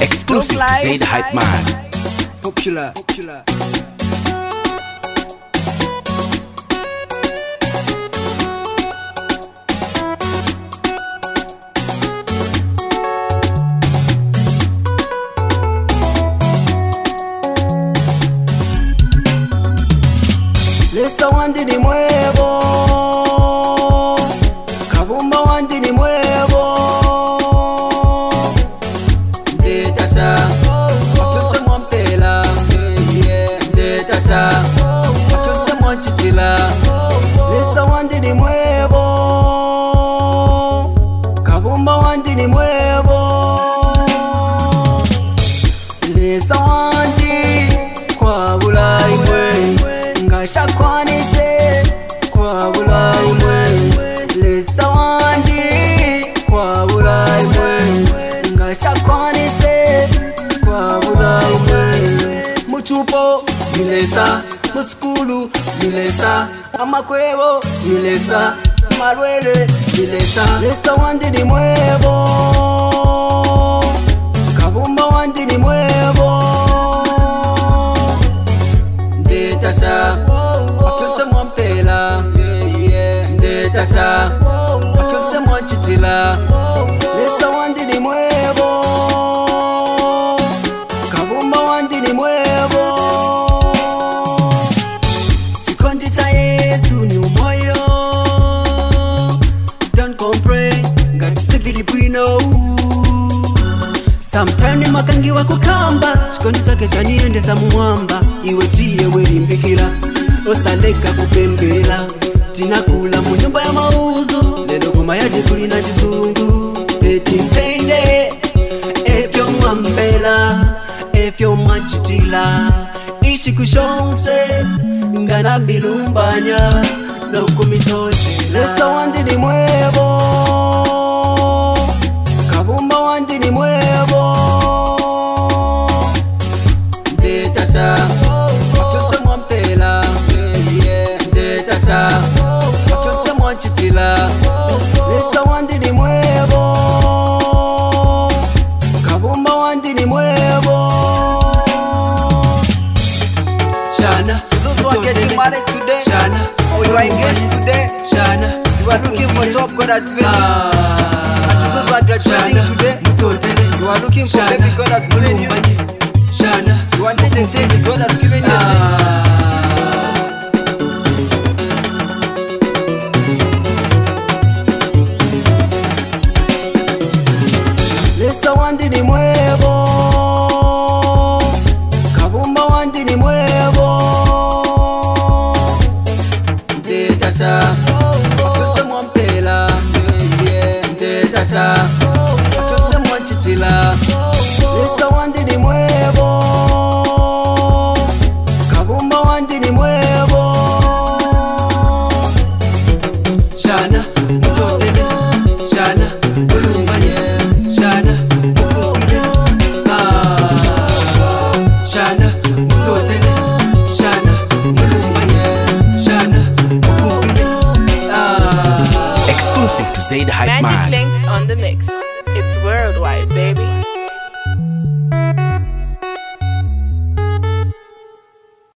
Exclusive to Zaid Hype Man. Popular. Lesa wandi ni mwevo, kabumba wandi ni mwevo. Ndetasha, wakyotse mwampela. Ndetasha, wakyotse mwanchitila. Lesa wandi ni mwevo, kabumba wandi ni mwevo. Lesa wandi kwa bulai mwe, ngashakwanishe kwa bulai mwe. Lesa wandi kwa bulai mwe, ngashakwanishe kwa bulai mwe. Muchupo nilesa, muskulu nilesa, amakwebo nilesa, marwele nilesa. Lesa wandi ni mwevo, kabumba wandi ni mwevo. Ndetasha, wakyotse mwampela. Ndetasha, wakyotse mwanchitila. Lesa wandi ni mwevo, kabumba wandi ni mwevo. Chikondi cha Yesu ni umoyo, don't complain, ngati sivili bwino. Sometime ni makangiwa kukamba, chikondi chake chaniendeza mumwamba. Iwe tiye welimbikila, osaleka kupembela. Tinakula mu nyumba ya mauzo, lelo goma yaje kulina chizungu. Eti mpende, efyo mwambela, efyo machitila. Ishi kushonse, ngana bilumbanya, lokumitoshe. Lesa wandi ni mwevo, kabumba wandi ni mwevo. Ndetasha, wakyotse mwampela. Ndetasha, wakyotse mwanchitila. Lesa wandi ni mwevo, kabumba wandi ni mwevo. Shana, those who are getting married today, Shana, or you are engaged today, Shana, you are looking for job God has given you. And to those who are graduating today, you are looking for baby God has given you. Shana, you want the change God has given you a change. Lesa wandi ni mwevo, kabumba wandi ni mwevo. Ndetasha, wakyotse mwampela. Ndetasha, wakyotse mwanchitila. Lesa wandi ni mwevo, kabumba wandi ni mwevo. Shana, mutotele. Shana, ulumbanye. Shana, mukubile. Shana, mutotele. Shana, ulumbanye. Shana, mukubile. Exclusive to Zaid Hype Magic Man. Links on the mix. It's worldwide, baby.